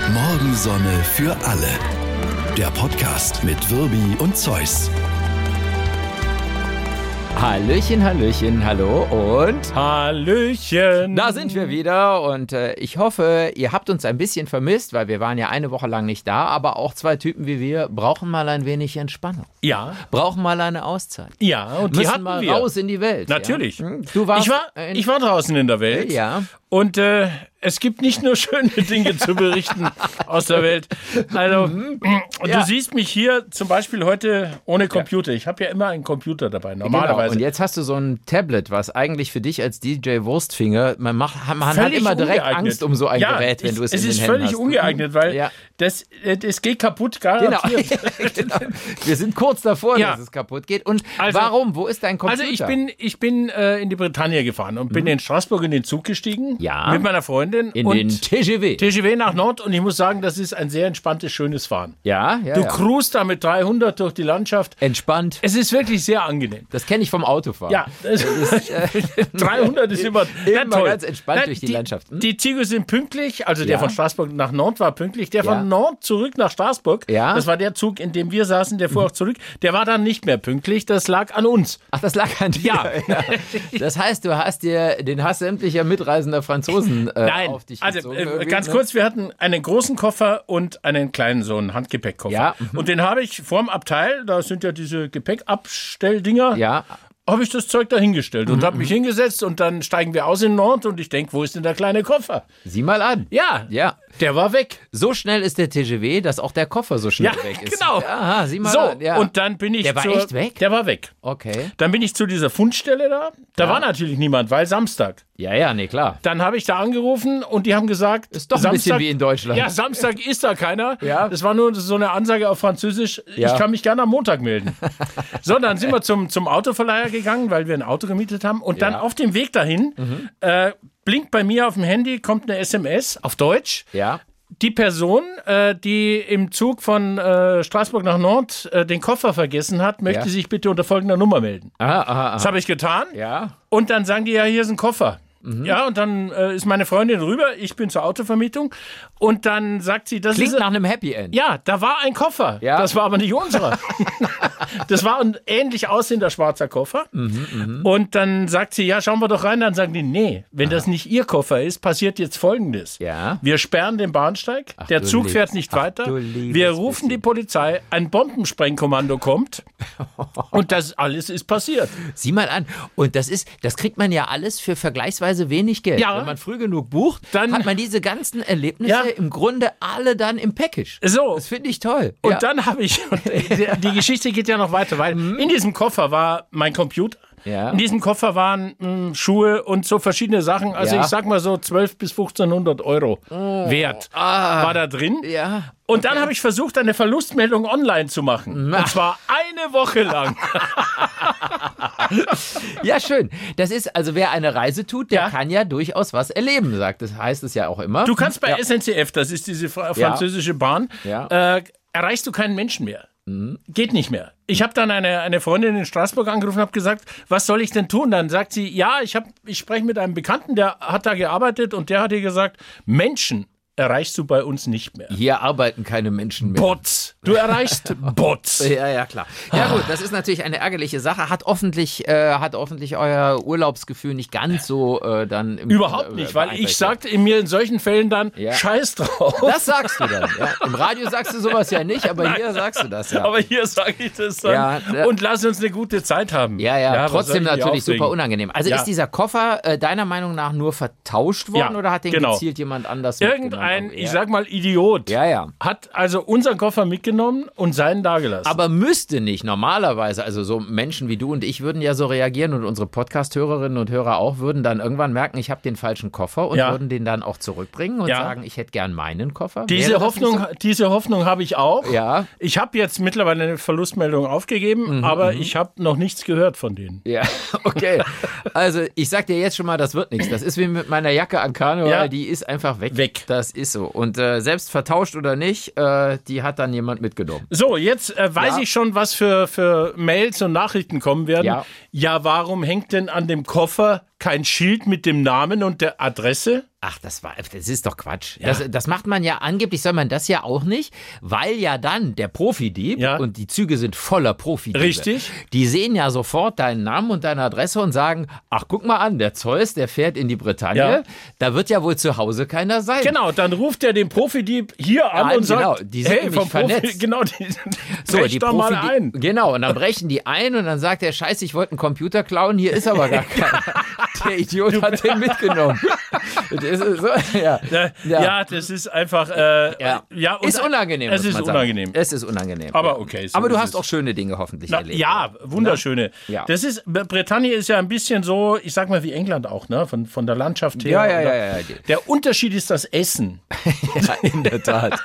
Morgensonne für alle. Der Podcast mit Wirbi und Zeus. Hallöchen, Hallöchen, hallo und... Hallöchen! Da sind wir wieder und ich hoffe, ihr habt uns ein bisschen vermisst, weil wir waren ja eine Woche lang nicht da, aber auch zwei Typen wie wir brauchen mal ein wenig Entspannung. Ja. Brauchen mal eine Auszeit. Ja, und die müssen hatten mal wir. Raus in die Welt. Natürlich. Ja? Du warst ich war draußen in der Welt. Ja. Und es gibt nicht nur schöne Dinge zu berichten aus der Welt. Also, du siehst mich hier zum Beispiel heute ohne Computer. Ich habe ja immer einen Computer dabei, normalerweise. Genau. Und jetzt hast du so ein Tablet, was eigentlich für dich als DJ Wurstfinger, man hat immer direkt Angst um so ein Gerät, wenn du es in den Händen hast. Es ist völlig ungeeignet, weil das geht kaputt, garantiert. Genau. Wir sind kurz davor, dass es kaputt geht. Und warum? Wo ist dein Computer? Also ich bin in die Bretagne gefahren und bin in Straßburg in den Zug gestiegen. Ja. Mit meiner Freundin. In den TGV. TGV nach Nord und ich muss sagen, das ist ein sehr entspanntes, schönes Fahren. Ja. Du cruist da mit 300 durch die Landschaft. Entspannt. Es ist wirklich sehr angenehm. Das kenne ich vom Autofahren. Ja, 300 ist immer toll. Ganz entspannt durch die Landschaft. Die Züge sind pünktlich, also der von Straßburg nach Nord war pünktlich. Der von Nord zurück nach Straßburg, das war der Zug, in dem wir saßen, der fuhr auch zurück, der war dann nicht mehr pünktlich, das lag an uns. Ach, das lag an dir? Ja. Das heißt, du hast dir den Hass sämtlicher mitreisender Franzosen auf dich gezogen. Also ganz kurz, wir hatten einen großen Koffer und einen kleinen, so einen Handgepäckkoffer. Ja. Und den habe ich vorm Abteil, da sind ja diese Gepäckabstelldinger, habe ich das Zeug da hingestellt und habe mich hingesetzt und dann steigen wir aus in Nord und ich denke, wo ist denn der kleine Koffer? Sieh mal an. Ja, der war weg. So schnell ist der TGV, dass auch der Koffer so schnell weg ist. Genau. Aha, sieh mal so, an. Ja. Und dann bin ich Der war echt weg? Der war weg. Okay. Dann bin ich zu dieser Fundstelle da. Da war natürlich niemand, weil Samstag. Ja, nee, klar. Dann habe ich da angerufen und die haben gesagt... Ist doch ein bisschen wie in Deutschland. Ja, Samstag ist da keiner. Ja. Das war nur so eine Ansage auf Französisch. Ich kann mich gerne am Montag melden. So, dann sind wir zum Autoverleiher gegangen, weil wir ein Auto gemietet haben. Und dann auf dem Weg dahin blinkt bei mir auf dem Handy, kommt eine SMS auf Deutsch. Ja. Die Person, die im Zug von Straßburg nach Nord den Koffer vergessen hat, möchte sich bitte unter folgender Nummer melden. Aha. Das habe ich getan. Ja. Und dann sagen die, ja, hier ist ein Koffer. Ja, und dann ist meine Freundin rüber, ich bin zur Autovermietung und dann sagt sie, das Klingt ist... nach einem Happy End. Ja, da war ein Koffer, das war aber nicht unserer. Das war ein ähnlich aussehender schwarzer Koffer und dann sagt sie, ja, schauen wir doch rein, dann sagen die, nee, wenn das nicht ihr Koffer ist, passiert jetzt Folgendes. Ja. Wir sperren den Bahnsteig, der Zug fährt nicht weiter, wir rufen die Polizei, ein Bombensprengkommando kommt und das alles ist passiert. Sieh mal an. Und das kriegt man ja alles für vergleichsweise wenig Geld. Ja. Wenn man früh genug bucht, dann hat man diese ganzen Erlebnisse im Grunde alle dann im Package. So. Das finde ich toll. Und dann habe ich, die Geschichte geht ja noch weiter, weil in diesem Koffer war mein Computer. Ja. In diesem Koffer waren Schuhe und so verschiedene Sachen. Also ich sag mal so 1200 bis 1500 Euro wert war da drin. Ja. Und dann habe ich versucht, eine Verlustmeldung online zu machen. Und zwar eine Woche lang. Ja, schön. Das ist, also wer eine Reise tut, der kann ja durchaus was erleben, sagt. Das heißt es ja auch immer. Du kannst bei SNCF, das ist diese französische Bahn, erreichst du keinen Menschen mehr. Geht nicht mehr. Ich habe dann eine Freundin in Straßburg angerufen und habe gesagt, was soll ich denn tun? Dann sagt sie, ja, ich spreche mit einem Bekannten, der hat da gearbeitet und der hat ihr gesagt, Menschen erreichst du bei uns nicht mehr. Hier arbeiten keine Menschen mehr. Bots. Du erreichst Bots. Ja, klar. Ja gut, das ist natürlich eine ärgerliche Sache. Hat hoffentlich euer Urlaubsgefühl nicht ganz so dann im Überhaupt nicht, weil ich sagte mir in solchen Fällen dann, scheiß drauf. Das sagst du dann. Ja. Im Radio sagst du sowas ja nicht, aber hier sagst du das ja. Aber hier sage ich das dann und lass uns eine gute Zeit haben. Ja, trotzdem natürlich super unangenehm. Also ist dieser Koffer deiner Meinung nach nur vertauscht worden oder hat den gezielt jemand anders mitgenommen? Ich sag mal, Idiot hat also unseren Koffer mitgenommen und seinen dagelassen. Aber müsste nicht normalerweise, also so Menschen wie du und ich würden ja so reagieren und unsere Podcast-Hörerinnen und Hörer auch, würden dann irgendwann merken, ich habe den falschen Koffer und würden den dann auch zurückbringen und sagen, ich hätte gern meinen Koffer. Diese Hoffnung habe ich auch. Ja. Ich habe jetzt mittlerweile eine Verlustmeldung aufgegeben, aber ich habe noch nichts gehört von denen. Ja, okay. Also ich sag dir jetzt schon mal, das wird nichts. Das ist wie mit meiner Jacke an Karneval, die ist einfach weg. Das ist so. Und selbst vertauscht oder nicht, die hat dann jemand mitgenommen. So, jetzt weiß ich schon, was für Mails und Nachrichten kommen werden. Ja, warum hängt denn an dem Koffer kein Schild mit dem Namen und der Adresse? Ach, das ist doch Quatsch. Ja. Das macht man ja, angeblich soll man das ja auch nicht, weil ja dann der Profidieb, und die Züge sind voller Profidiebe. Richtig. Die sehen ja sofort deinen Namen und deine Adresse und sagen, ach, guck mal an, der Zeus, der fährt in die Bretagne, da wird ja wohl zu Hause keiner sein. Genau, dann ruft er den Profidieb hier an und sagt, die sind hey, vom vernetzt. Die doch mal ein. Genau, und dann brechen die ein und dann sagt er, scheiße, ich wollte einen Computer klauen, hier ist aber gar keiner. Der Idiot hat den mitgenommen. Das ist so, das ist einfach... ist unangenehm. Es ist unangenehm. Es ist unangenehm. Aber okay. So aber du hast auch schöne Dinge hoffentlich erlebt. Ja, wunderschöne. Ja. Bretagne ist ja ein bisschen so, ich sag mal wie England auch, ne? Von der Landschaft her. Ja. Der Unterschied ist das Essen. Ja, in der Tat.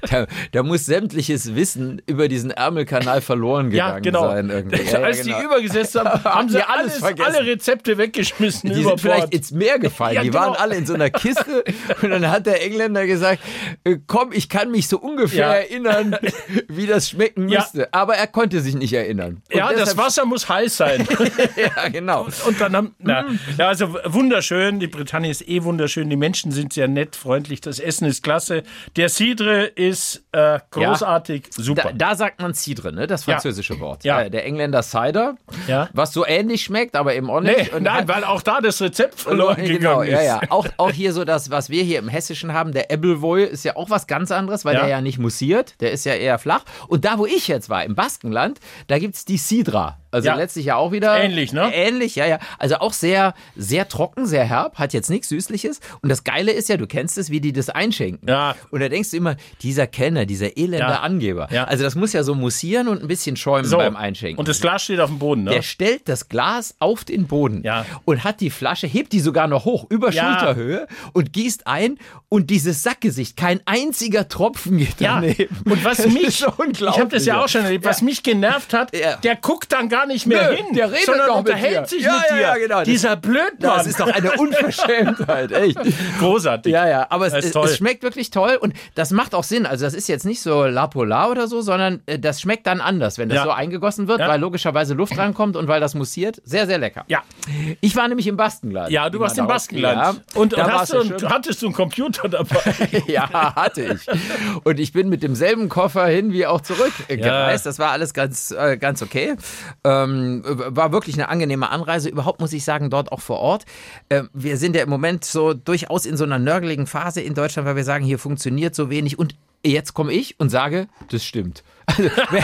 Da muss sämtliches Wissen über diesen Ärmelkanal verloren gegangen sein. Irgendwie. Als die übergesetzt haben, haben sie alle Rezepte weggeschmissen. Die sind vielleicht ins Meer gefallen. Die waren alle in so einer Kiste und dann hat der Engländer gesagt, komm, ich kann mich so ungefähr erinnern, wie das schmecken müsste. Aber er konnte sich nicht erinnern. Und das Wasser muss heiß sein. Ja, genau. Und dann also wunderschön. Die Bretagne ist wunderschön. Die Menschen sind sehr nett, freundlich. Das Essen ist klasse. Der Cidre ist großartig, super. Da sagt man Cidre, ne? Das französische Wort. Ja. Der Engländer Cider, was so ähnlich schmeckt, aber eben auch nicht. Nein, weil auch da das Rezept verloren gegangen ist. Ja. Auch hier so das, was wir hier im Hessischen haben, der Ebbelwoi ist ja auch was ganz anderes, weil der ja nicht mussiert, der ist ja eher flach. Und da, wo ich jetzt war, im Baskenland, da gibt es die Cidra. Also letztlich ja auch wieder... Ähnlich, ne? Ähnlich, ja. Also auch sehr, sehr trocken, sehr herb, hat jetzt nichts Süßliches. Und das Geile ist ja, du kennst es, wie die das einschenken. Ja. Und da denkst du immer, dieser Kellner, dieser elende Angeber. Ja. Also das muss ja so mussieren und ein bisschen schäumen beim Einschenken. Und das Glas steht auf dem Boden, ne? Der stellt das Glas auf den Boden und hat die Flasche, hebt die sogar noch hoch, über Schulterhöhe und gießt ein und dieses Sackgesicht, kein einziger Tropfen geht daneben. Und was mich, ich habe das ja auch schon erlebt, was mich genervt hat, der guckt dann gar nicht mehr hin, der redet sondern noch unterhält sich mit dir. Ja, genau. Dieser Blödmann. Das ist doch eine Unverschämtheit, echt. Großartig. Ja, aber es schmeckt wirklich toll und das macht auch Sinn. Also das ist jetzt nicht so La Polar oder so, sondern das schmeckt dann anders, wenn das so eingegossen wird, weil logischerweise Luft rankommt und weil das mussiert. Sehr, sehr lecker. Ja. Ich war nämlich im Baskenland. Ja, du warst im Baskenland. Und hattest du einen Computer dabei? Ja, hatte ich. Und ich bin mit demselben Koffer hin wie auch zurück gereist. Das war alles ganz okay. War wirklich eine angenehme Anreise. Überhaupt muss ich sagen, dort auch vor Ort. Wir sind ja im Moment so durchaus in so einer nörgeligen Phase in Deutschland, weil wir sagen, hier funktioniert so wenig. Und jetzt komme ich und sage, das stimmt. Also,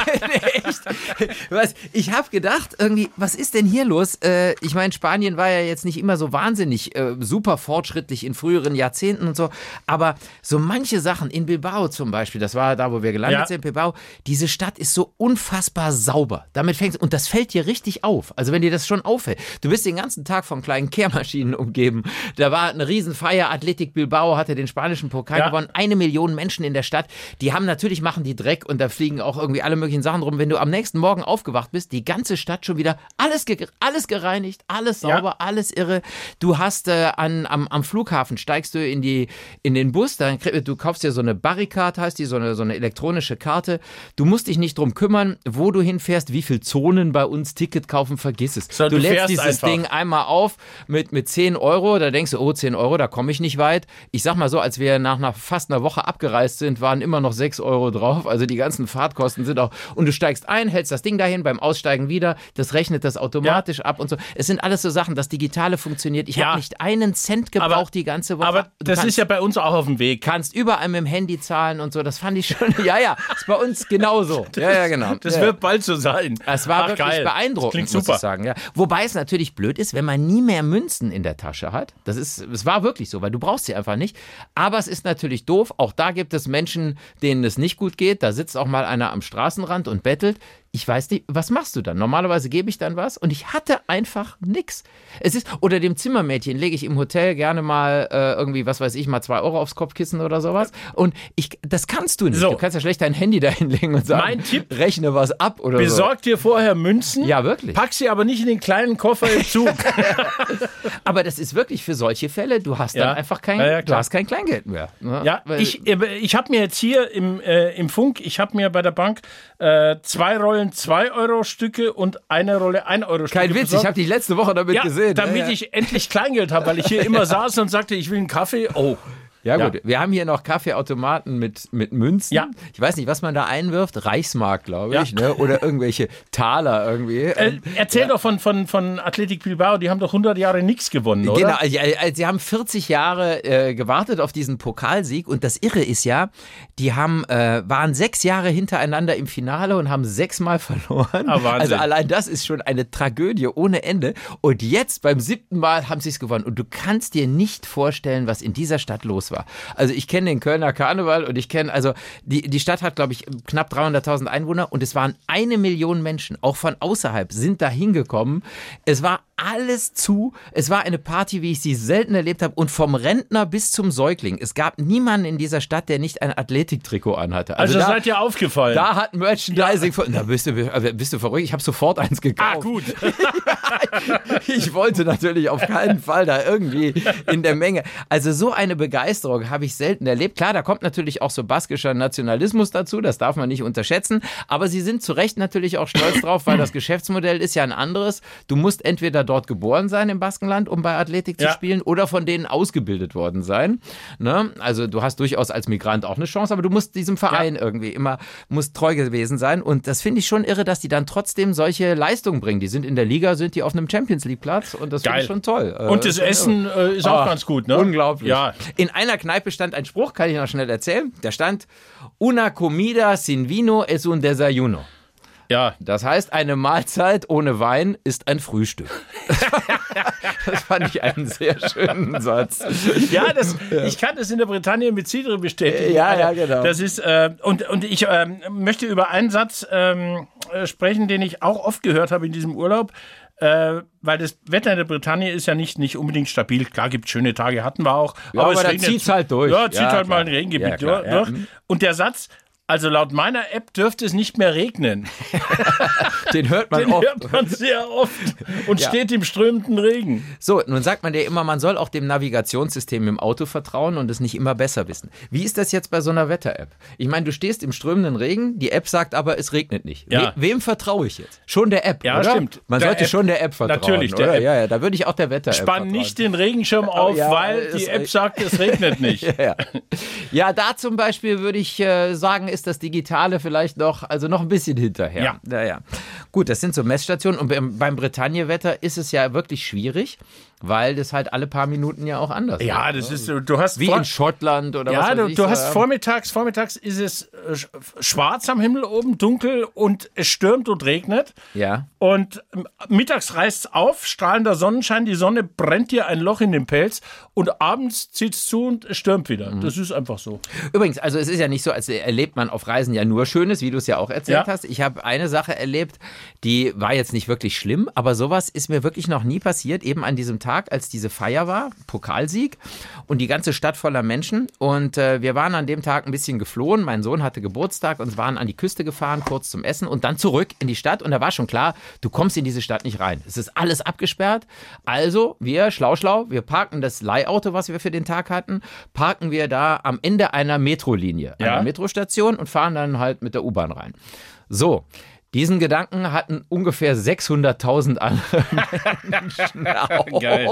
echt, ich habe gedacht, irgendwie, was ist denn hier los? Ich meine, Spanien war ja jetzt nicht immer so wahnsinnig super fortschrittlich in früheren Jahrzehnten und so, aber so manche Sachen, in Bilbao zum Beispiel, das war da, wo wir gelandet sind, Bilbao, diese Stadt ist so unfassbar sauber. Damit fängst und das fällt dir richtig auf. Also wenn dir das schon auffällt. Du bist den ganzen Tag von kleinen Kehrmaschinen umgeben. Da war eine Riesenfeier, Athletic Bilbao hatte den spanischen Pokal gewonnen, 1 Million Menschen in der Stadt. Die haben natürlich, machen die Dreck und da fliegen auch irgendwie alle möglichen Sachen rum. Wenn du am nächsten Morgen aufgewacht bist, die ganze Stadt schon wieder alles gereinigt, alles sauber, alles irre. Du hast am Flughafen steigst du in den Bus, du kaufst dir so eine Barricard, heißt die, so eine elektronische Karte. Du musst dich nicht drum kümmern, wo du hinfährst, wie viele Zonen bei uns, Ticket kaufen, vergiss es. So, du lädst dieses einfach. Ding einmal auf mit 10 Euro, da denkst du, 10 Euro, da komme ich nicht weit. Ich sag mal so, als wir nach fast einer Woche abgereist sind, waren immer noch 6 Euro drauf. Also die ganzen Fahrtkosten sind auch. Und du steigst ein, hältst das Ding dahin, beim Aussteigen wieder, das rechnet das automatisch ab und so. Es sind alles so Sachen, das Digitale funktioniert. Ich habe nicht einen Cent gebraucht die ganze Woche. Aber das ist ja bei uns auch auf dem Weg. Kannst überall mit dem Handy zahlen und so. Das fand ich schon, ist bei uns genauso. Ja, genau. Das wird bald so sein. Es war wirklich beeindruckend, muss ich sagen. Ja. Wobei es natürlich blöd ist, wenn man nie mehr Münzen in der Tasche hat. Es war wirklich so, weil du brauchst sie einfach nicht. Aber es ist natürlich doof. Auch da gibt es Menschen, denen es nicht gut geht. Da sitzt auch mal einer am Straßenrand und bettelt. Ich weiß nicht, was machst du dann? Normalerweise gebe ich dann was und ich hatte einfach nichts. Oder dem Zimmermädchen lege ich im Hotel gerne mal irgendwie, was weiß ich, mal 2 Euro aufs Kopfkissen oder sowas. Und das kannst du nicht. So. Du kannst ja schlecht dein Handy da hinlegen und sagen, mein Tipp, rechne was ab oder so. Besorg dir vorher Münzen. Ja, wirklich. Pack sie aber nicht in den kleinen Koffer im Zug. Aber das ist wirklich für solche Fälle, du hast dann einfach kein Kleingeld mehr. Ja, ich habe mir jetzt hier im Funk, ich habe mir bei der Bank 2 Rollen Rollen 2-Euro-Stücke und eine Rolle 1-Euro-Stücke. Kein Witz, besorgt. ich habe die letzte Woche damit gesehen. Damit ich endlich Kleingeld habe, weil ich hier immer saß und sagte, ich will einen Kaffee. Oh. Ja gut, wir haben hier noch Kaffeeautomaten mit Münzen. Ja. Ich weiß nicht, was man da einwirft. Reichsmark, glaube ich, ne? Oder irgendwelche Taler irgendwie. Erzähl doch von Athletic Bilbao, die haben doch 100 Jahre nichts gewonnen, oder? Genau, sie haben 40 Jahre gewartet auf diesen Pokalsieg und das Irre ist ja, die waren 6 Jahre hintereinander im Finale und haben 6-mal verloren. Ah, Wahnsinn. Also allein das ist schon eine Tragödie ohne Ende. Und jetzt beim 7. Mal haben sie es gewonnen. Und du kannst dir nicht vorstellen, was in dieser Stadt los war. Also ich kenne den Kölner Karneval und ich kenne, also die Stadt hat, glaube ich, knapp 300.000 Einwohner und es waren 1 Million Menschen, auch von außerhalb, sind da hingekommen. Es war alles zu. Es war eine Party, wie ich sie selten erlebt habe und vom Rentner bis zum Säugling. Es gab niemanden in dieser Stadt, der nicht ein Athletiktrikot anhatte. Also da, seid ihr aufgefallen? Da hat Merchandising... Da bist du verrückt. Ich habe sofort eins gekauft. Ah, gut. Ich wollte natürlich auf keinen Fall da irgendwie in der Menge. Also so eine Begeisterung habe ich selten erlebt. Klar, da kommt natürlich auch so baskischer Nationalismus dazu. Das darf man nicht unterschätzen. Aber sie sind zu Recht natürlich auch stolz drauf, weil das Geschäftsmodell ist ja ein anderes. Du musst entweder dort geboren sein im Baskenland, um bei Athletik zu spielen, oder von denen ausgebildet worden sein. Ne? Also du hast durchaus als Migrant auch eine Chance, aber du musst diesem Verein irgendwie immer treu gewesen sein. Und das finde ich schon irre, dass die dann trotzdem solche Leistungen bringen. Die sind in der Liga, sind die auf einem Champions-League-Platz und das finde ich schon toll. Und das Essen ist auch ganz gut, ne? Unglaublich. Ja. In einer Kneipe stand ein Spruch, kann ich noch schnell erzählen. Da stand, una comida sin vino es un desayuno. Ja. Das heißt, eine Mahlzeit ohne Wein ist ein Frühstück. Das fand ich einen sehr schönen Satz. Ja, ich kann das in der Bretagne mit Cidre bestätigen. Ja, genau. Das ist, und ich möchte über einen Satz sprechen, den ich auch oft gehört habe in diesem Urlaub. Weil das Wetter in der Bretagne ist ja nicht unbedingt stabil. Klar, gibt schöne Tage, hatten wir auch. Ja, aber da zieht es halt durch. Ja, zieht halt mal ein Regengebiet durch. Ja. Und der Satz, also laut meiner App dürfte es nicht mehr regnen. Den hört man oft. Den hört man sehr oft und steht im strömenden Regen. So, nun sagt man dir immer, man soll auch dem Navigationssystem im Auto vertrauen und es nicht immer besser wissen. Wie ist das jetzt bei so einer Wetter-App? Ich meine, du stehst im strömenden Regen, die App sagt aber, es regnet nicht. Ja. Wem vertraue ich jetzt? Schon der App, ja, oder? Stimmt. Man sollte schon der App vertrauen, natürlich, der oder? App. Ja, da würde ich auch der Wetter-App vertrauen. Spann nicht den Regenschirm auf, weil die App sagt, es regnet nicht. Ja, da zum Beispiel würde ich sagen, ist das Digitale vielleicht noch ein bisschen hinterher. Ja. Gut, das sind so Messstationen und beim Bretagne-Wetter ist es ja wirklich schwierig, weil das halt alle paar Minuten ja auch anders ist. Ja, das ist, du hast wie in Schottland oder was weiß ich. Ja, du hast vormittags ist es schwarz am Himmel oben, dunkel und es stürmt und regnet. Ja. Und mittags reißt es auf, strahlender Sonnenschein, die Sonne brennt dir ein Loch in den Pelz und abends zieht es zu und es stürmt wieder. Das ist einfach so. Übrigens, also es ist ja nicht so, als erlebt man auf Reisen ja nur Schönes, wie du es ja auch erzählt hast. Ich habe eine Sache erlebt, die war jetzt nicht wirklich schlimm, aber sowas ist mir wirklich noch nie passiert, eben an diesem Tag, als diese Feier war, Pokalsieg und die ganze Stadt voller Menschen und wir waren an dem Tag ein bisschen geflohen, mein Sohn hatte Geburtstag und waren an die Küste gefahren, kurz zum Essen und dann zurück in die Stadt und da war schon klar, du kommst in diese Stadt nicht rein. Es ist alles abgesperrt, also wir, schlau, wir parken das Leihauto, was wir für den Tag hatten, parken wir da am Ende einer Metrolinie, einer Metrostation und fahren dann halt mit der U-Bahn rein. So, diesen Gedanken hatten ungefähr 600.000 andere Menschen auch. Geil.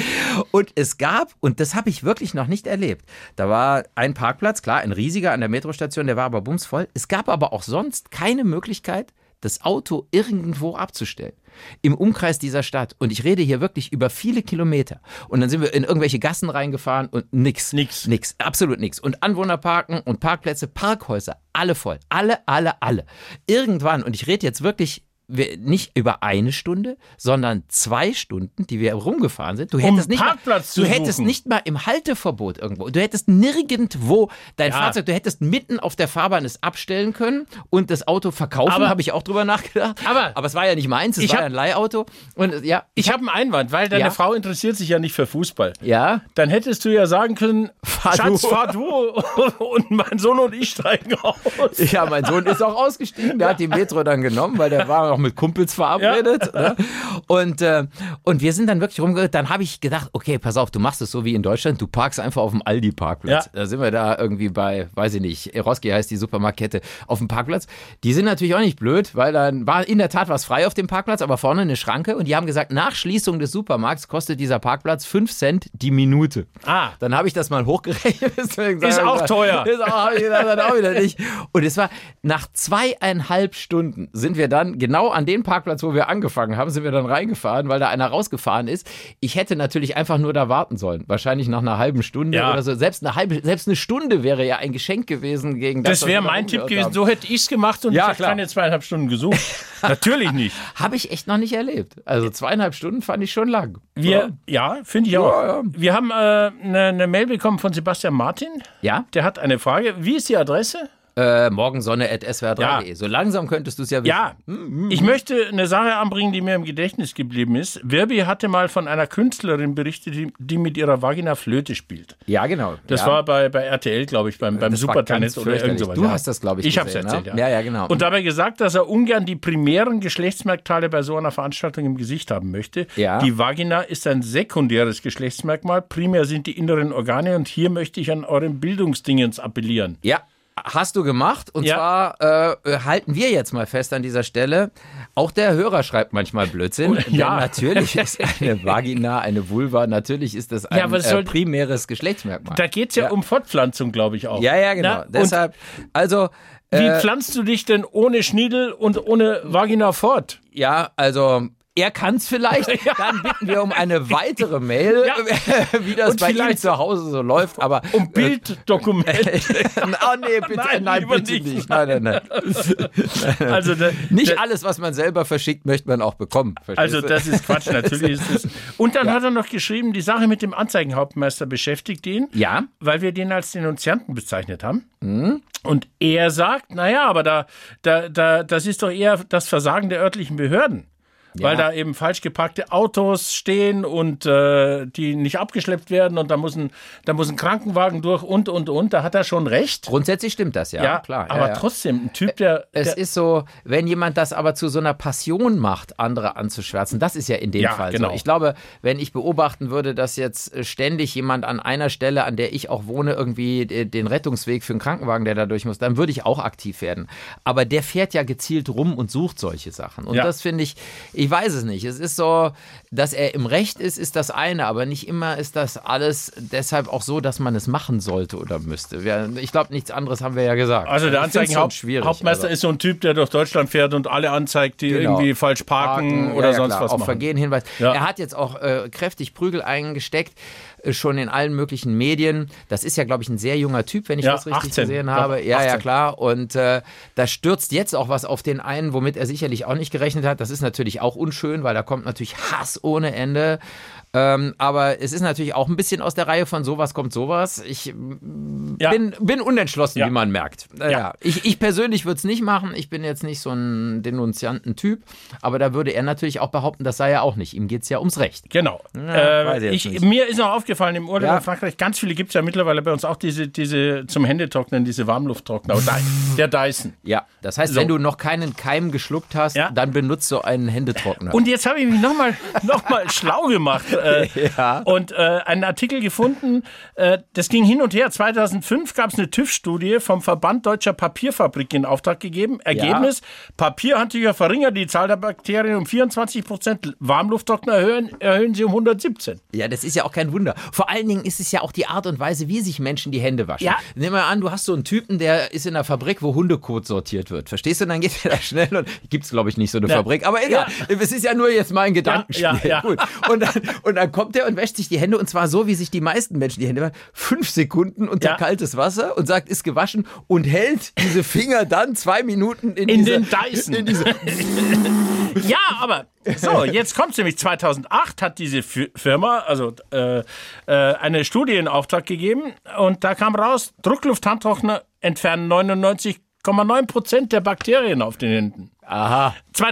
Und es gab, und das habe ich wirklich noch nicht erlebt, da war ein Parkplatz, klar, ein riesiger an der Metrostation, der war aber bumsvoll. Es gab aber auch sonst keine Möglichkeit, das Auto irgendwo abzustellen. Im Umkreis dieser Stadt. Und ich rede hier wirklich über viele Kilometer. Und dann sind wir in irgendwelche Gassen reingefahren und nix. Absolut nix. Und Anwohnerparken und Parkplätze, Parkhäuser, alle voll. Alle. Irgendwann, und ich rede jetzt wirklich nicht über 1 Stunde, sondern 2 Stunden, die wir rumgefahren sind. Du hättest nicht mal im Halteverbot irgendwo. Du hättest nirgendwo dein Fahrzeug, du hättest mitten auf der Fahrbahn es abstellen können und das Auto verkaufen, habe ich auch drüber nachgedacht. Aber es war ja nicht meins, es war ja ein Leihauto. Und, ich habe einen Einwand, weil deine Frau interessiert sich ja nicht für Fußball. Ja. Dann hättest du ja sagen können, Schatz, fahr du und mein Sohn und ich steigen aus. Ja, mein Sohn ist auch ausgestiegen, der hat die Metro dann genommen, weil der war noch mit Kumpels verabredet. Ja. Ne? Und wir sind dann wirklich rumgegangen. Dann habe ich gedacht, okay, pass auf, du machst es so wie in Deutschland, du parkst einfach auf dem Aldi-Parkplatz. Ja. Da sind wir da irgendwie bei, weiß ich nicht, Eroski heißt die Supermarktkette, auf dem Parkplatz. Die sind natürlich auch nicht blöd, weil dann war in der Tat was frei auf dem Parkplatz, aber vorne eine Schranke und die haben gesagt, nach Schließung des Supermarkts kostet dieser Parkplatz 5 Cent die Minute. Dann habe ich das mal hochgerechnet. Ist auch teuer. Ist auch wieder nicht. Und es war nach 2,5 Stunden sind wir dann genau an den Parkplatz, wo wir angefangen haben, sind wir dann reingefahren, weil da einer rausgefahren ist. Ich hätte natürlich einfach nur da warten sollen. Wahrscheinlich nach einer halben Stunde oder so. Selbst eine Stunde wäre ja ein Geschenk gewesen gegen das. Das wäre mein Tipp gewesen. So hätte ich es gemacht und ich hätte keine 2,5 Stunden gesucht. Natürlich nicht. Habe ich echt noch nicht erlebt. Also 2,5 Stunden fand ich schon lang. Ja, finde ich auch. Ja. Wir haben eine Mail bekommen von Sebastian Martin. Ja. Der hat eine Frage. Wie ist die Adresse? Morgensonne@swr3.de. So langsam könntest du es ja wissen. Ja, ich möchte eine Sache anbringen, die mir im Gedächtnis geblieben ist. Virbi hatte mal von einer Künstlerin berichtet, die mit ihrer Vagina Flöte spielt. Ja, genau. Das war bei RTL, glaube ich, beim Supertalent oder irgend sowas. Du hast das, glaube ich, gesehen. Ich habe es erzählt, ja. Ja, genau. Und dabei gesagt, dass er ungern die primären Geschlechtsmerkmale bei so einer Veranstaltung im Gesicht haben möchte. Ja. Die Vagina ist ein sekundäres Geschlechtsmerkmal. Primär sind die inneren Organe und hier möchte ich an euren Bildungsdingens appellieren. Ja. Hast du gemacht und zwar halten wir jetzt mal fest an dieser Stelle, auch der Hörer schreibt manchmal Blödsinn, denn natürlich ist eine Vagina, eine Vulva, natürlich ist das ein primäres Geschlechtsmerkmal. Da geht es ja um Fortpflanzung, glaube ich auch. Ja, genau. Deshalb, also... Wie pflanzt du dich denn ohne Schniedel und ohne Vagina fort? Ja, also... Er kann es vielleicht, dann bitten wir um eine weitere Mail, wie das und bei ihm zu Hause so läuft. Aber Bilddokument. Nee, bitte, nein, bitte nicht. Nein. Also nicht alles, was man selber verschickt, möchte man auch bekommen. Also das ist Quatsch, natürlich ist es. Und dann hat er noch geschrieben, die Sache mit dem Anzeigenhauptmeister beschäftigt ihn, weil wir den als Denunzianten bezeichnet haben. Mhm. Und er sagt, naja, aber das ist doch eher das Versagen der örtlichen Behörden. Weil da eben falsch geparkte Autos stehen und die nicht abgeschleppt werden und da muss ein Krankenwagen durch und. Da hat er schon recht. Grundsätzlich stimmt das, ja klar. Aber trotzdem, ein Typ, Es ist so, wenn jemand das aber zu so einer Passion macht, andere anzuschwärzen, das ist ja in dem Fall so. Ich glaube, wenn ich beobachten würde, dass jetzt ständig jemand an einer Stelle, an der ich auch wohne, irgendwie den Rettungsweg für einen Krankenwagen, der da durch muss, dann würde ich auch aktiv werden. Aber der fährt ja gezielt rum und sucht solche Sachen. Und das finde ich weiß es nicht. Es ist so, dass er im Recht ist das eine, aber nicht immer ist das alles deshalb auch so, dass man es machen sollte oder müsste. Ich glaube, nichts anderes haben wir ja gesagt. Also der Anzeigenhauptmeister ist so ein Typ, der durch Deutschland fährt und alle anzeigt, die irgendwie falsch parken oder sonst was machen. Auf Vergehen hinweist. Ja. Er hat jetzt auch kräftig Prügel eingesteckt, schon in allen möglichen Medien. Das ist ja, glaube ich, ein sehr junger Typ, wenn ich das richtig 18. gesehen habe. Ja, klar. Und da stürzt jetzt auch was auf den einen, womit er sicherlich auch nicht gerechnet hat. Das ist natürlich auch unschön, weil da kommt natürlich Hass ohne Ende. Aber es ist natürlich auch ein bisschen aus der Reihe von sowas kommt sowas. Ich bin unentschlossen, wie man merkt. Ich persönlich würde es nicht machen. Ich bin jetzt nicht so ein Denunzianten-Typ. Aber da würde er natürlich auch behaupten, das sei er auch nicht. Ihm geht es ja ums Recht. Genau. Mir ist noch aufgefallen, im Urlaub in Frankreich, ganz viele gibt es ja mittlerweile bei uns auch diese zum Händetrocknen, diese Warmlufttrockner. Der Dyson. Ja, das heißt, wenn du noch keinen Keim geschluckt hast, dann benutzt du einen Händetrockner. Und jetzt habe ich mich noch mal schlau gemacht. Und einen Artikel gefunden, das ging hin und her. 2005 gab es eine TÜV-Studie vom Verband Deutscher Papierfabriken in Auftrag gegeben. Ergebnis, Papierhandtücher verringern die Zahl der Bakterien um 24%, Warmlufttrockner erhöhen sie um 117%. Ja, das ist ja auch kein Wunder. Vor allen Dingen ist es ja auch die Art und Weise, wie sich Menschen die Hände waschen. Ja. Nimm mal an, du hast so einen Typen, der ist in einer Fabrik, wo Hundekot sortiert wird. Verstehst du? Und dann geht er da schnell und gibt's, glaube ich, nicht so eine Fabrik. Aber egal, es ist ja nur jetzt mal ein Gedankenspiel. Ja. Gut. Und dann kommt er und wäscht sich die Hände und zwar so, wie sich die meisten Menschen die Hände waschen. 5 Sekunden unter kaltes Wasser und sagt, ist gewaschen und hält diese Finger dann 2 Minuten in den Dyson. Ja, aber so, jetzt kommt es nämlich. 2008 hat diese Firma eine Studie in Auftrag gegeben und da kam raus, Drucklufthandtrockner entfernen 99,9% der Bakterien auf den Händen. Aha.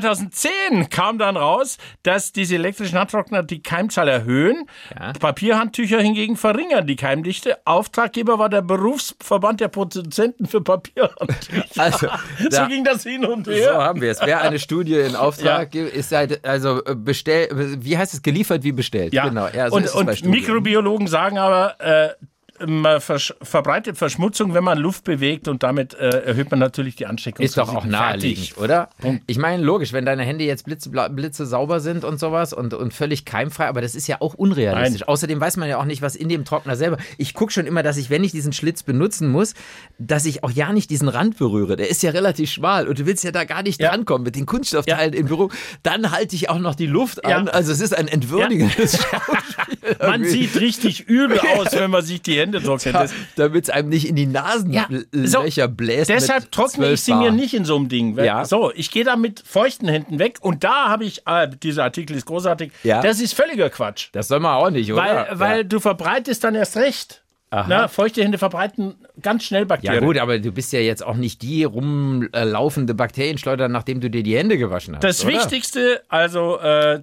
2010 kam dann raus, dass diese elektrischen Handtrockner die Keimzahl erhöhen. Ja. Papierhandtücher hingegen verringern die Keimdichte. Auftraggeber war der Berufsverband der Produzenten für Papierhandtücher. Also, so ging das hin und her. So haben wir es. Wer eine Studie in Auftrag gibt, ist halt, also bestellt, wie heißt es, geliefert wie bestellt. Ja. Genau. Ja, so und Mikrobiologen sagen aber, man verbreitet Verschmutzung, wenn man Luft bewegt und damit erhöht man natürlich die Ansteckung. Ist doch auch naheliegend, oder? Ich meine, logisch, wenn deine Hände jetzt blitze sauber sind und sowas und völlig keimfrei, aber das ist ja auch unrealistisch. Nein. Außerdem weiß man ja auch nicht, was in dem Trockner selber... Ich gucke schon immer, dass ich, wenn ich diesen Schlitz benutzen muss, dass ich auch ja nicht diesen Rand berühre. Der ist ja relativ schmal und du willst ja da gar nicht drankommen mit den Kunststoffteilen im Büro. Dann halte ich auch noch die Luft an. Also es ist ein entwürdigendes Schauspiel. Man sieht richtig übel aus, wenn man sich die Hände trocknet. Ja, damit es einem nicht in die Nasenlöcher bläst. Deshalb trockne ich sie mir nicht in so einem Ding. So, ich gehe da mit feuchten Händen weg und da habe ich, dieser Artikel ist großartig, das ist völliger Quatsch. Das soll man auch nicht, oder? Weil du verbreitest dann erst recht. Na, feuchte Hände verbreiten ganz schnell Bakterien. Ja gut, aber du bist ja jetzt auch nicht die rumlaufende Bakterienschleuder, nachdem du dir die Hände gewaschen hast, Das oder? Wichtigste, also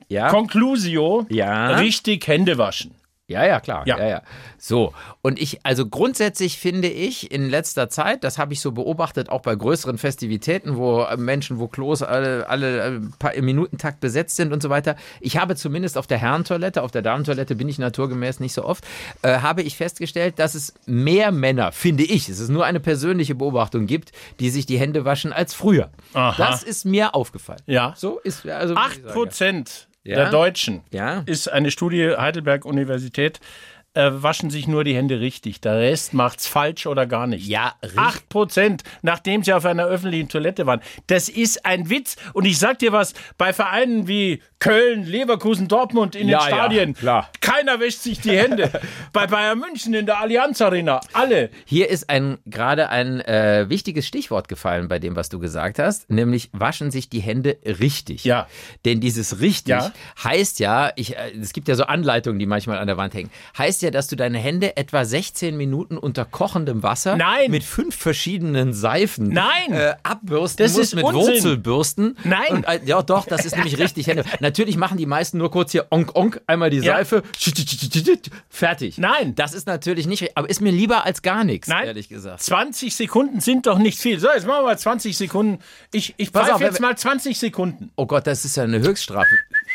Conclusio, richtig Hände waschen. Ja, klar. Ja. So, und also grundsätzlich finde ich in letzter Zeit, das habe ich so beobachtet, auch bei größeren Festivitäten, wo Menschen, wo Klos alle im Minutentakt besetzt sind und so weiter. Ich habe zumindest auf der Herrentoilette, auf der Damentoilette bin ich naturgemäß nicht so oft, habe ich festgestellt, dass es mehr Männer, finde ich, es ist nur eine persönliche Beobachtung gibt, die sich die Hände waschen als früher. Aha. Das ist mir aufgefallen. Ja. So ist, also 8% der Deutschen ist eine Studie Heidelberg-Universität, waschen sich nur die Hände richtig. Der Rest macht's falsch oder gar nicht. Ja, 8%, nachdem sie auf einer öffentlichen Toilette waren. Das ist ein Witz. Und ich sag dir was, bei Vereinen wie Köln, Leverkusen, Dortmund in den Stadien, keiner wäscht sich die Hände. Bei Bayern München in der Allianz Arena, alle. Hier ist gerade ein wichtiges Stichwort gefallen bei dem, was du gesagt hast, nämlich waschen sich die Hände richtig. Ja. Denn dieses richtig heißt ja, es gibt ja so Anleitungen, die manchmal an der Wand hängen, heißt ja, dass du deine Hände etwa 16 Minuten unter kochendem Wasser mit 5 verschiedenen Seifen abbürsten das musst, mit Unsinn. Wurzelbürsten. Nein. Und, ja doch, das ist nämlich richtig Hände. Natürlich machen die meisten nur kurz hier onk, einmal die Seife, fertig. Nein. Das ist natürlich nicht, aber ist mir lieber als gar nichts, ehrlich gesagt. 20 Sekunden sind doch nicht viel. So, jetzt machen wir mal 20 Sekunden. Ich pfeife jetzt mal 20 Sekunden. Oh Gott, das ist ja eine Höchststrafe.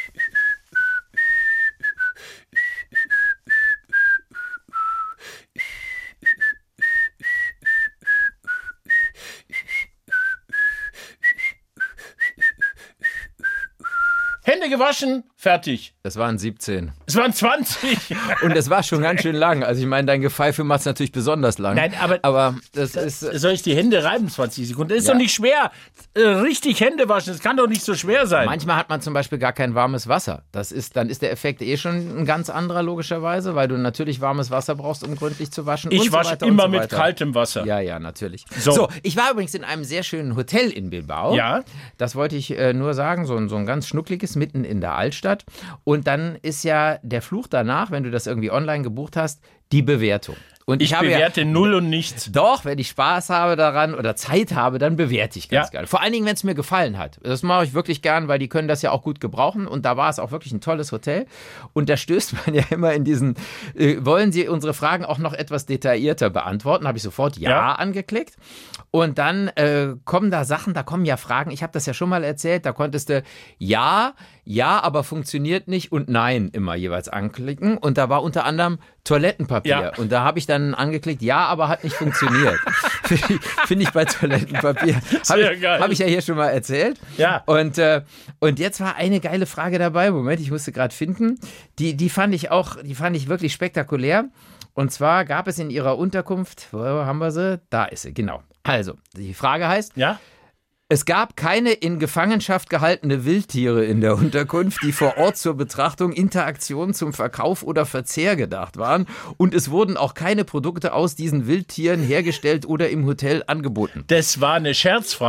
Hände gewaschen, fertig. Das waren 17. Es waren 20. Und es war schon ganz schön lang. Also ich meine, dein Gepfeife macht es natürlich besonders lang. Nein, aber das ist... Soll ich die Hände reiben 20 Sekunden? Das ist doch nicht schwer. Richtig Hände waschen, das kann doch nicht so schwer sein. Manchmal hat man zum Beispiel gar kein warmes Wasser. Dann ist der Effekt schon ein ganz anderer logischerweise, weil du natürlich warmes Wasser brauchst, um gründlich zu waschen. Ich wasche immer mit kaltem Wasser. Ja, natürlich. So, ich war übrigens in einem sehr schönen Hotel in Bilbao. Ja. Das wollte ich nur sagen, so ein ganz schnuckliges mitten in der Altstadt. Und dann ist ja der Fluch danach, wenn du das irgendwie online gebucht hast, die Bewertung. Und ich bewerte null und nichts. Doch, wenn ich Spaß habe daran oder Zeit habe, dann bewerte ich ganz gerne. Vor allen Dingen, wenn es mir gefallen hat. Das mache ich wirklich gern, weil die können das ja auch gut gebrauchen. Und da war es auch wirklich ein tolles Hotel. Und da stößt man ja immer in diesen, wollen Sie unsere Fragen auch noch etwas detaillierter beantworten? Habe ich sofort Ja angeklickt. Und dann kommen da Sachen, da kommen ja Fragen. Ich habe das ja schon mal erzählt. Da konntest du Ja, aber funktioniert nicht und Nein immer jeweils anklicken. Und da war unter anderem Toilettenpapier. Ja. Und da habe ich dann angeklickt, ja, aber hat nicht funktioniert. Finde ich bei Toilettenpapier. Habe ich ja hier schon mal erzählt. Ja. Und jetzt war eine geile Frage dabei. Moment, ich musste gerade finden. Die fand ich wirklich spektakulär. Und zwar gab es in ihrer Unterkunft, wo haben wir sie? Da ist sie, genau. Also, die Frage heißt, es gab keine in Gefangenschaft gehaltene Wildtiere in der Unterkunft, die vor Ort zur Betrachtung, Interaktion, zum Verkauf oder Verzehr gedacht waren. Und es wurden auch keine Produkte aus diesen Wildtieren hergestellt oder im Hotel angeboten. Das war eine Scherzfrage.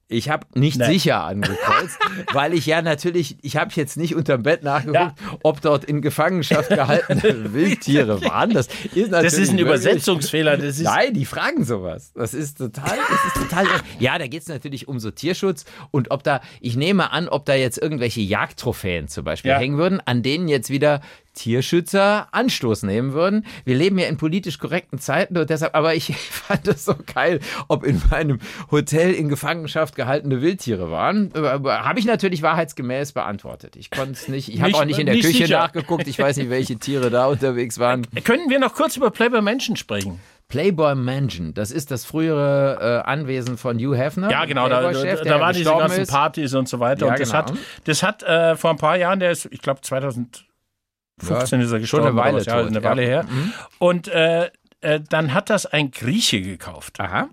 Ich habe nicht sicher angekreuzt, weil ich ja natürlich, ich habe jetzt nicht unterm Bett nachgeguckt, ob dort in Gefangenschaft gehaltene Wildtiere waren. Das ist ein Übersetzungsfehler. Nein, die fragen sowas. Das ist total. Ja, da geht es natürlich um so Tierschutz und ich nehme an, ob da jetzt irgendwelche Jagdtrophäen zum Beispiel hängen würden, an denen jetzt wieder Tierschützer Anstoß nehmen würden. Wir leben ja in politisch korrekten Zeiten und deshalb, aber ich fand es so geil, ob in meinem Hotel in Gefangenschaft gehaltene Wildtiere waren. Habe ich natürlich wahrheitsgemäß beantwortet. Ich konnte es nicht, ich habe auch nicht in der Küche sicher nachgeguckt, ich weiß nicht, welche Tiere da unterwegs waren. Könnten wir noch kurz über Playboy Mansion sprechen? Playboy Mansion, das ist das frühere Anwesen von Hugh Hefner. Ja, genau, da waren diese ganzen Partys und so weiter. Ja, und das hat vor ein paar Jahren, der ist, ich glaube 2015 ist er gestorben. Schon eine Weile, eine Weile her. Und dann hat das ein Grieche gekauft. Aha.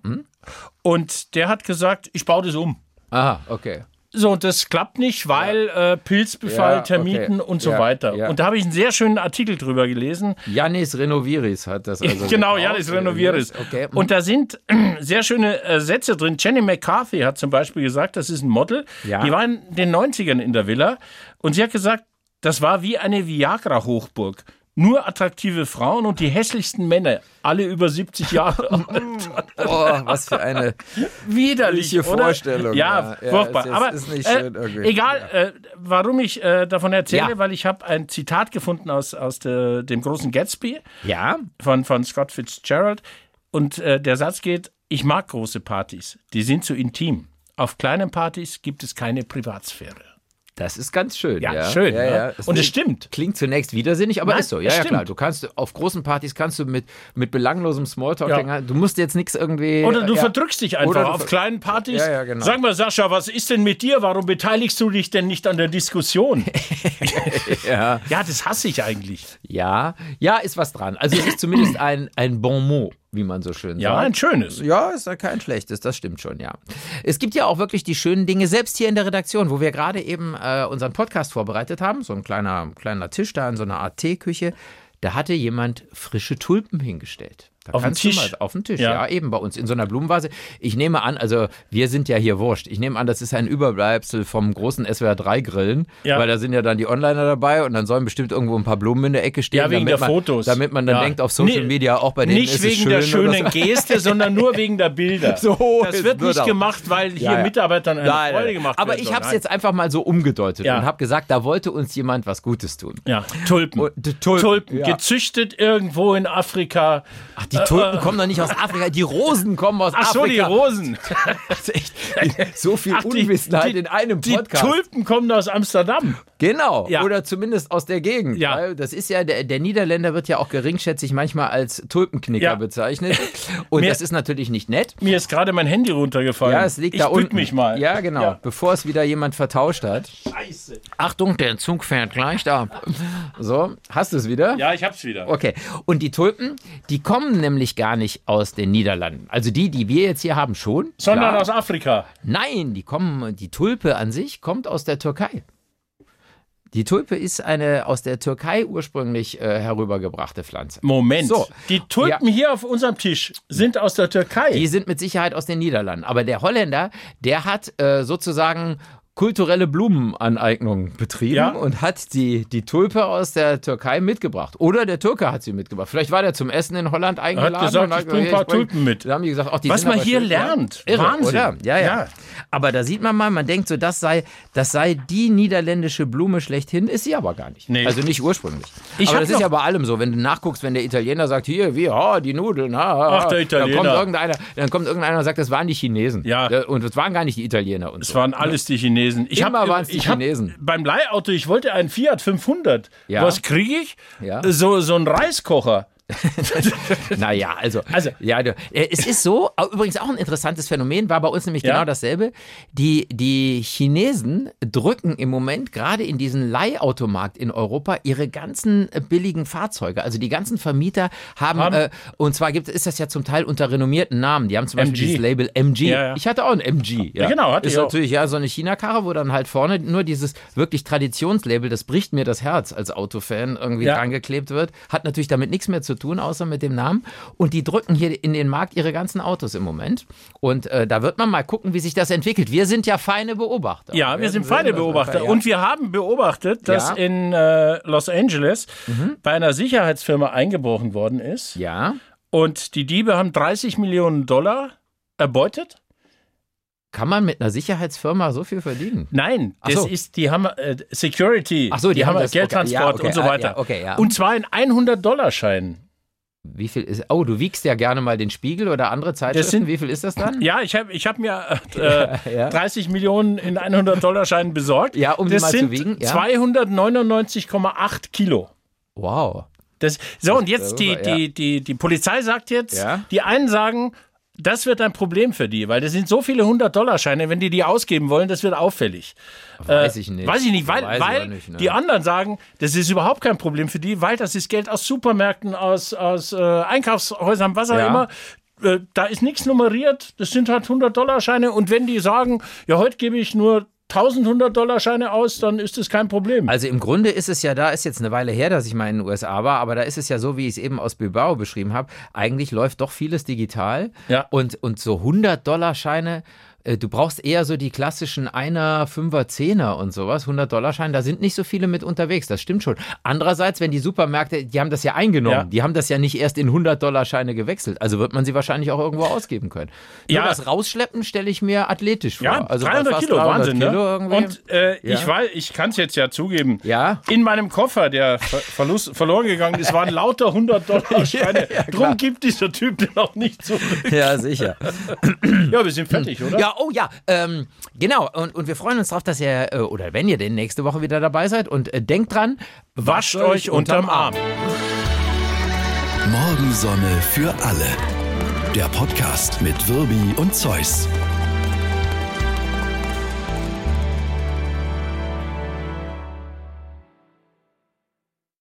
Und der hat gesagt, ich baue das um. Aha, okay. So, und das klappt nicht, weil Pilzbefall, Termiten und so weiter. Ja. Und da habe ich einen sehr schönen Artikel drüber gelesen. Yannis Renoviris hat das also genau, Yannis Renoviris. Okay. Und da sind sehr schöne Sätze drin. Jenny McCarthy hat zum Beispiel gesagt, das ist ein Model. Ja. Die war in den 90ern in der Villa. Und sie hat gesagt, das war wie eine Viagra-Hochburg. Nur attraktive Frauen und die hässlichsten Männer. Alle über 70 Jahre alt. Oh, was für eine widerliche Vorstellung. Ja, furchtbar. Aber ist nicht schön irgendwie. Egal, warum ich davon erzähle, weil ich habe ein Zitat gefunden aus dem großen Gatsby von Scott Fitzgerald. Und der Satz geht, ich mag große Partys, die sind zu intim. Auf kleinen Partys gibt es keine Privatsphäre. Das ist ganz schön. Ja, schön. Ja. Und es stimmt. Klingt zunächst widersinnig, aber ist so. Ja, klar. Du kannst auf großen Partys mit belanglosem Smalltalk du musst jetzt nichts irgendwie. Oder du verdrückst dich einfach auf kleinen Partys. Ja, genau. Sag mal, Sascha, was ist denn mit dir? Warum beteiligst du dich denn nicht an der Diskussion? Ja, das hasse ich eigentlich. Ja, ist was dran. Also es ist zumindest ein Bon mot, wie man so schön sagt. Ja, ein schönes. Ja, ist ja kein schlechtes, das stimmt schon, ja. Es gibt ja auch wirklich die schönen Dinge, selbst hier in der Redaktion, wo wir gerade eben unseren Podcast vorbereitet haben, so ein kleiner Tisch da in so einer Art Teeküche, da hatte jemand frische Tulpen hingestellt. Da auf dem Tisch? Auf dem Tisch, ja, eben bei uns in so einer Blumenvase. Ich nehme an, also wir sind ja hier wurscht. Ich nehme an, das ist ein Überbleibsel vom großen SWR3-Grillen, weil da sind ja dann die Onliner dabei und dann sollen bestimmt irgendwo ein paar Blumen in der Ecke stehen. Ja, wegen der Fotos. Damit man dann denkt, auf Social Media auch bei denen ist es schön. Nicht wegen der schönen Geste, sondern nur wegen der Bilder. So, das wird nicht gemacht, weil hier Mitarbeitern eine Freude gemacht wird. Aber ich habe es jetzt einfach mal so umgedeutet und habe gesagt, da wollte uns jemand was Gutes tun. Ja, Tulpen. Tulpen, gezüchtet irgendwo in Afrika. Ach, die Tulpen kommen doch nicht aus Afrika, die Rosen kommen aus Afrika. Ach so, die Rosen. Das ist echt so viel Unwissenheit in einem Podcast. Die Tulpen kommen aus Amsterdam. Genau, oder zumindest aus der Gegend. Ja. Weil das ist ja, der Niederländer wird ja auch geringschätzig manchmal als Tulpenknicker bezeichnet. Und das ist natürlich nicht nett. Mir ist gerade mein Handy runtergefallen. Ja, es liegt da unten. Ich bück mich mal. Ja, genau, bevor es wieder jemand vertauscht hat. Scheiße. Achtung, der Zug fährt gleich da. So, hast du es wieder? Ja, ich hab's wieder. Okay, und die Tulpen, die kommen nämlich gar nicht aus den Niederlanden. Also die wir jetzt hier haben schon. Sondern aus Afrika. Nein, die Tulpe an sich kommt aus der Türkei. Die Tulpe ist eine aus der Türkei ursprünglich herübergebrachte Pflanze. Moment, so, die Tulpen hier auf unserem Tisch sind aus der Türkei. Die sind mit Sicherheit aus den Niederlanden. Aber der Holländer, der hat sozusagen kulturelle Blumenaneignung betrieben und hat die Tulpe aus der Türkei mitgebracht. Oder der Türke hat sie mitgebracht. Vielleicht war der zum Essen in Holland eingeladen. Er hat gesagt, ich bringe ein paar Tulpen mit. Da haben die gesagt, ach, die was sind man hier lernt. Irre, Wahnsinn. Oder? Ja. Aber da sieht man mal, man denkt so, das sei die niederländische Blume schlechthin, ist sie aber gar nicht. Nee. Also nicht ursprünglich. Aber das ist ja bei allem so, wenn du nachguckst, wenn der Italiener sagt, hier, die Nudeln, ach, der Italiener. Dann kommt irgendeiner und sagt, das waren die Chinesen. Ja. Und das waren gar nicht die Italiener. Und es waren alles die Chinesen. Waren es die Chinesen. Beim Leihauto, ich wollte einen Fiat 500. Ja. Was kriege ich? Ja. So einen Reiskocher. Naja, also es ist so, übrigens auch ein interessantes Phänomen, war bei uns nämlich genau dasselbe. Die Chinesen drücken im Moment gerade in diesen Leihautomarkt in Europa ihre ganzen billigen Fahrzeuge. Also die ganzen Vermieter haben und zwar ist das ja zum Teil unter renommierten Namen. Die haben zum Beispiel dieses Label MG. Ja. Ich hatte auch ein MG. Ja, genau. Ist natürlich so eine China-Karre, wo dann halt vorne nur dieses wirklich Traditionslabel, das bricht mir das Herz als Autofan, irgendwie dran geklebt wird. Hat natürlich damit nichts mehr zu tun. tun, außer mit dem Namen. Und die drücken hier in den Markt ihre ganzen Autos im Moment. Und da wird man mal gucken, wie sich das entwickelt. Wir sind ja feine Beobachter. Ja, wir sind feine Beobachter. Und wir haben beobachtet, dass in Los Angeles bei einer Sicherheitsfirma eingebrochen worden ist. Ja. Und die Diebe haben $30 Millionen erbeutet. Kann man mit einer Sicherheitsfirma so viel verdienen? Nein, die haben Security, die haben Geldtransport und so weiter. Und zwar in $100-Scheinen. Wie viel ist? Oh, du wiegst ja gerne mal den Spiegel oder andere Zeitschriften. Wie viel ist das dann? Ja, ich hab mir 30 Millionen in $100-Scheinen besorgt. Ja, um die mal zu wiegen. Ja. 299,8 Kilo. Wow. Und jetzt die Polizei sagt jetzt, die einen sagen, das wird ein Problem für die, weil das sind so viele $100-Scheine, wenn die ausgeben wollen, das wird auffällig. Weiß ich nicht. Weiß ich nicht, weil nicht, ne? Die anderen sagen, das ist überhaupt kein Problem für die, weil das ist Geld aus Supermärkten, aus Einkaufshäusern, was auch immer. Da ist nichts nummeriert, das sind halt $100-Scheine und wenn die sagen, ja, heute gebe ich nur 1000 $100-Scheine aus, dann ist das kein Problem. Also im Grunde ist es ja, da ist jetzt eine Weile her, dass ich mal in den USA war, aber da ist es ja so, wie ich es eben aus Bilbao beschrieben habe, eigentlich läuft doch vieles digital und so $100-Scheine, du brauchst eher so die klassischen 1er, 5er, 10er und sowas, $100-Scheine, da sind nicht so viele mit unterwegs, das stimmt schon. Andererseits, wenn die Supermärkte, die haben das ja eingenommen, die haben das ja nicht erst in $100-Scheine gewechselt, also wird man sie wahrscheinlich auch irgendwo ausgeben können. Nur das Rausschleppen stelle ich mir athletisch vor. Ja, also 300 Kilo, Wahnsinn, ne? Und ich kann es jetzt ja zugeben, in meinem Koffer, der verloren gegangen ist, waren lauter $100-Scheine. Drum gibt dieser Typ den auch nicht zurück. Ja, sicher. Ja, wir sind fertig, oder? Ja, genau. Und wir freuen uns drauf, dass ihr, oder wenn ihr denn nächste Woche wieder dabei seid. Und denkt dran, wascht euch unterm Arm. Morgensonne für alle. Der Podcast mit Wirbi und Zeus.